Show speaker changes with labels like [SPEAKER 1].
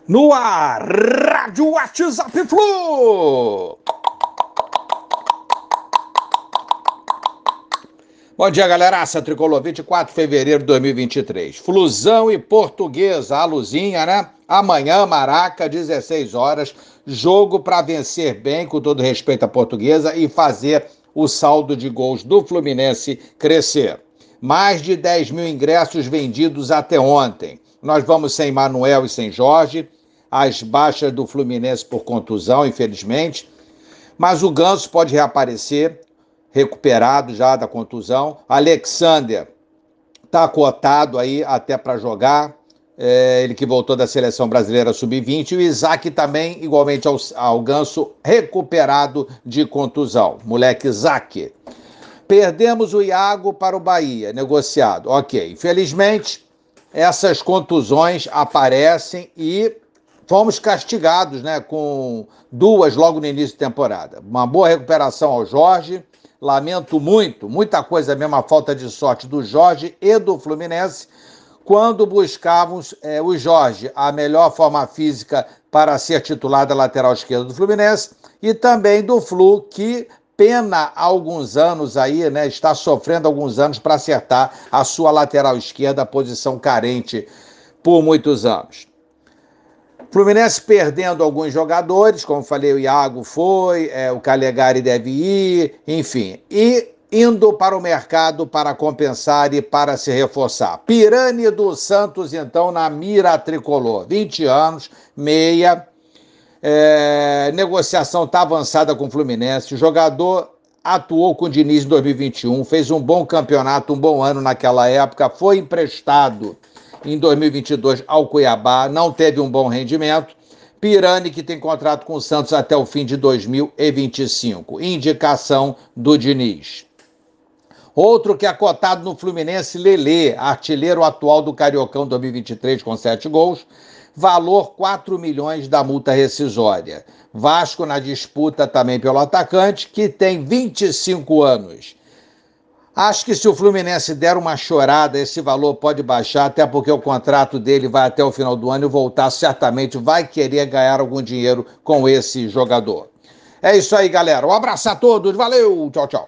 [SPEAKER 1] No ar, Rádio WhatsApp Flu! Bom dia, galeraça, Tricolor, 24 de fevereiro de 2023. Flusão e Portuguesa, a luzinha, né? Amanhã, Maraca, 16 horas, jogo para vencer bem, com todo respeito à Portuguesa, e fazer o saldo de gols do Fluminense crescer. Mais de 10 mil ingressos vendidos até ontem. Nós vamos sem Manuel e sem Jorge, as baixas do Fluminense por contusão, infelizmente, mas o Ganso pode reaparecer, recuperado já da contusão. Alexander está cotado aí até para jogar, ele que voltou da seleção brasileira sub-20, e o Isaac também, igualmente ao Ganso, recuperado de contusão. Moleque Isaac. Perdemos o Iago para o Bahia, negociado. Ok, infelizmente, essas contusões aparecem e fomos castigados, né, com duas logo no início da temporada. Uma boa recuperação ao Jorge, lamento muito, muita coisa mesmo, a falta de sorte do Jorge e do Fluminense, quando buscávamos o Jorge, a melhor forma física para ser titular da lateral esquerda do Fluminense, e também do Flu, que pena há alguns anos aí, né, está sofrendo alguns anos para acertar a sua lateral esquerda, posição carente por muitos anos. Fluminense perdendo alguns jogadores, como falei, o Iago foi, o Calegari deve ir, enfim, e indo para o mercado para compensar e para se reforçar. Pirani do Santos, então, na mira tricolor, 20 anos, meia, negociação está avançada com o Fluminense, o jogador atuou com o Diniz em 2021, fez um bom campeonato, um bom ano naquela época, foi emprestado em 2022 ao Cuiabá, não teve um bom rendimento. Pirani, que tem contrato com o Santos até o fim de 2025. Indicação do Diniz. Outro que é cotado no Fluminense, Lelê, artilheiro atual do Cariocão 2023 com 7 gols. Valor 4 milhões da multa rescisória. Vasco na disputa também pelo atacante, que tem 25 anos. Acho que se o Fluminense der uma chorada, esse valor pode baixar, até porque o contrato dele vai até o final do ano e voltar, certamente vai querer ganhar algum dinheiro com esse jogador. É isso aí, galera. Um abraço a todos. Valeu. Tchau, tchau.